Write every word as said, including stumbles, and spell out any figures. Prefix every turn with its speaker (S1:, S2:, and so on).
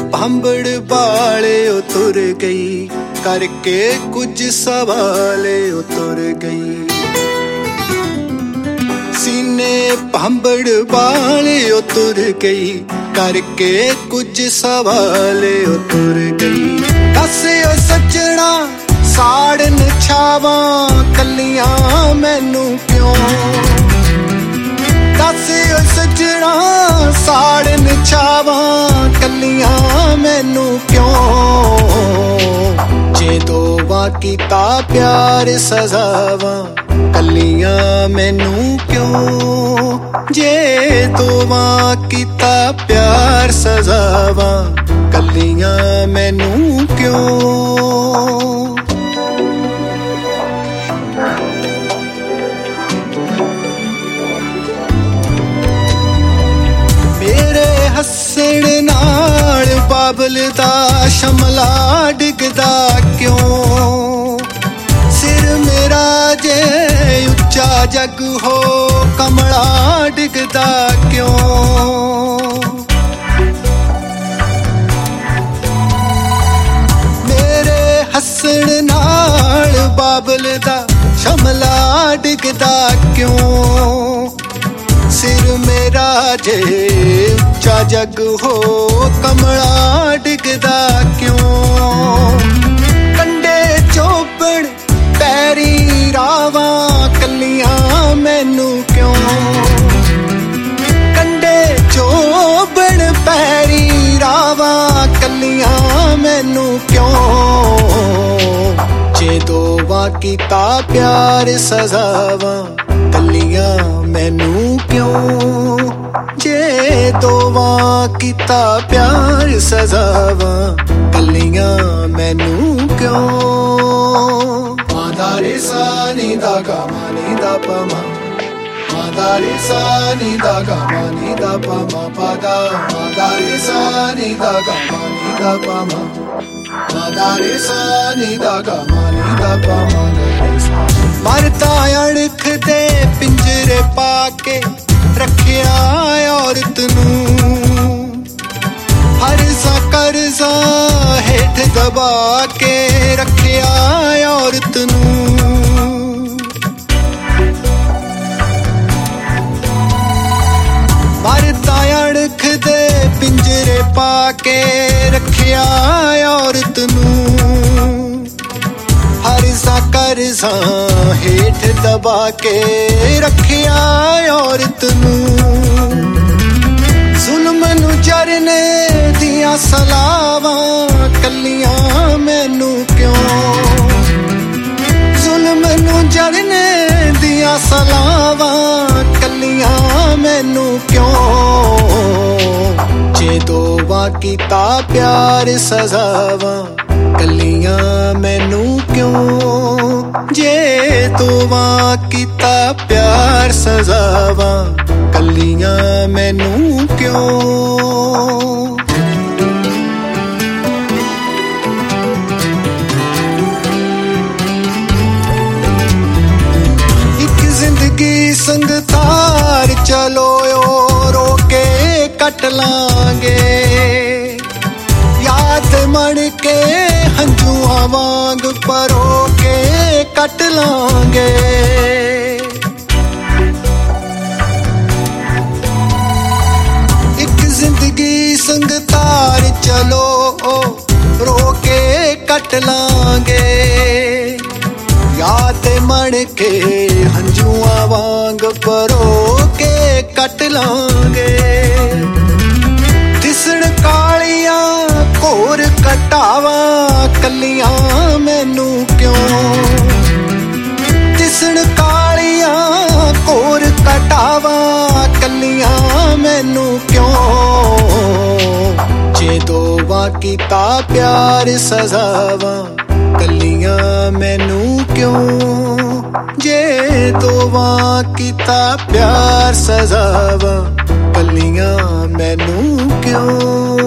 S1: ਭਾਂਬੜ ਵਾਲੇ ਉਹ ਤੁਰ ਗਈ, ਕਰਕੇ ਕੁਝ ਸਵਾਲੇ ਉਹ ਤੁਰ ਗਈ। ਸੀਨੇ ਭਾਂਬੜ ਵਾਲੇ ਉਹ ਤੁਰ ਗਈ, ਕਰਕੇ ਕੁਝ ਸਵਾਲੇ ਉਹ ਤੁਰ ਗਈ। ਦੱਸ ਓ ਸੱਜਣਾ ਸਾੜਨ ਛਾਵਾਂ ਕੱਲੀਆਂ ਮੈਨੂੰ ਕਿਉਂ, ਦੱਸ ਓ ਸੱਜਣਾ ਸਾੜਨ ਛਾਵਾਂ ਕੱਲੀਆਂ ਮੈਨੂੰ ਕਿਉਂ। ਜੇ ਦੋਵਾਂ ਕੀਤਾ ਪਿਆਰ ਸਜ਼ਾਵਾਂ ਕੱਲੀਆਂ ਮੈਨੂੰ ਕਿਉਂ, ਜੇ ਦੋਵਾਂ ਕੀਤਾ ਪਿਆਰ ਸਜ਼ਾਵਾਂ ਕੱਲੀਆਂ ਮੈਨੂੰ ਕਿਉਂ। ਹੱਸਣ ਨਾਲ ਬਾਬਲ ਦਾ ਸ਼ਮਲਾ ਡਿੱਗਦਾ ਕਿਉਂ, ਸਿਰ ਮੇਰਾ ਜੇ ਉੱਚਾ ਜਗ ਹੋ ਕਮਲਾ ਡਿੱਗਦਾ ਕਿਉਂ। ਮੇਰੇ ਹੱਸਣ ਨਾਲ ਬਾਬਲ ਦਾ ਸ਼ਮਲਾ ਡਿੱਗਦਾ ਕਿਉਂ, ਸਿਰ ਮੇਰਾ ਜੇ ਉੱਚਾ ਜਗ ਹੋ ਕਮਲਾ ਡਿੱਗਦਾ ਕਿਉਂ। ਕੰਡੇ ਚੋਬਣ ਪੈਰੀ ਰਾਵਾਂ ਕੱਲੀਆਂ ਮੈਨੂੰ ਕਿਉਂ, ਕੰਡੇ ਚੋਬਣ ਪੈਰੀ ਰਾਵਾਂ ਕੱਲੀਆਂ ਮੈਨੂੰ ਕਿਉਂ। ਜੇ ਦੋਵਾਂ ਕੀਤਾ ਪਿਆਰ ਸਜ਼ਾਵਾਂ ਕੱਲੀਆਂ ਮੈਨੂੰ ਕਿਉਂ, ਜੇ ਦੋਵਾਂ ਕੀਤਾ ਪਿਆਰ ਸਜ਼ਾਵਾਂ ਕੱਲੀਆਂ ਮੈਨੂੰ ਕਿਉਂ। ਮਾਦਾ ਰੇ ਸਾ ਨੀ ਦਾ ਗਾ ਮਾ ਨੀ ਦਾ ਪਾ ਮਾ, ਮਾਦਾ ਰੇ ਸਾ ਨੀ ਦਾ ਗਾ ਮਾ ਨੀ ਦਾ ਪਾ ਮਾ ਪਾ ਦਾ, ਮਾਦਾ ਰੇ ਸਾ ਨੀ ਦਾ ਗਾ ਮਾ ਨੀ ਦਾ ਪਾ ਮਾ, ਮਾਦਾ ਰੇ ਸਾ ਨੀ ਦਾ ਗਾ ਮਾ ਨੀ ਦਾ ਪਾ ਮਾ। ਮਰਦਾ ਅਣਖ ਦੇ ਪਿੰਜਰੇ ਪਾ ਕੇ ਰੱਖਿਆ ਔਰਤ ਨੂੰ, ਹਰਜ਼ਾ ਕਰਜ਼ਾ ਹੇਠ ਦਬਾ ਕੇ ਰੱਖਿਆ ਔਰਤ ਨੂੰ। ਮਰਦਾ ਅਣਖ ਦੇ ਪਿੰਜਰੇ ਪਾ ਕੇ ਰੱਖਿਆ ਔਰਤ ਨੂੰ, ਹਰਜ਼ਾ ਕਰਜ਼ਾ ਹੇਠ ਦਬਾ ਕੇ ਰੱਖਿਆ ਔਰਤ ਨੂੰ। ਜ਼ੁਲਮ ਨੂੰ ਜਰਨੇ ਦੀਆਂ ਸਲਾਵਾਂ ਕੱਲੀਆਂ ਮੈਨੂੰ ਕਿਉਂ, ਜ਼ੁਲਮ ਨੂੰ ਜਰਨੇ ਦੀਆਂ ਸਲਾਵਾਂ ਕੱਲੀਆਂ ਮੈਨੂੰ ਕਿਉਂ। ਜੇ ਦੋਵਾਂ ਕੀਤਾ ਪਿਆਰ ਸਜ਼ਾਵਾਂ ਕੱਲੀਆਂ ਮੈਨੂੰ ਕਿਉਂ, ਜੇ ਦੋਵਾਂ ਕੀਤਾ ਪਿਆਰ ਸਜ਼ਾਵਾਂ ਕੱਲੀਆਂ ਮੈਨੂੰ ਕਿਉਂ। ਇੱਕ ਜ਼ਿੰਦਗੀ ਸੰਗ ਤਾਰ ਚਲੋ ਰੋ ਕੇ ਕੱਟ ਲਾਂਗੇ, ਯਾਦ ਮਣ ਕੇ ਹੰਝੂਆਂ ਵਾਂਗ ਪਰੋ ਕੇ ਕੱਟ ਲਾਂਗੇ। ਇੱਕ ਜ਼ਿੰਦਗੀ ਸੰਗ ਤਾਰ ਚਲੋ ਰੋ ਕੇ ਕੱਟ ਲਾਂਗੇ, ਯਾਦ ਮਣ ਕੇ ਹੰਝੂਆਂ ਵਾਂਗ ਪਰੋ ਕੇ ਕੱਟ ਲਾਂਗੇ। ਦਿਸਣ ਕਾਲੀਆਂ ਘੋਰ ਕਟਾਵਾਂ ਕੱਲੀਆਂ ਮੈਨੂੰ ਕਿਉਂ, ਦਿਸਣ ਕਾਲੀਆਂ ਘੋਰ ਕਟਾਵਾਂ ਕੱਲੀਆਂ ਮੈਨੂੰ ਕਿਉਂ। ਜੇ ਦੋਵਾਂ ਕੀਤਾ ਪਿਆਰ ਸਜ਼ਾਵਾਂ ਕੱਲੀਆਂ ਮੈਨੂੰ ਕਿਉਂ, ਜੇ ਦੋਵਾਂ ਕੀਤਾ ਪਿਆਰ ਸਜ਼ਾਵਾਂ ਕੱਲੀਆਂ ਮੈਨੂੰ ਕਿਉਂ।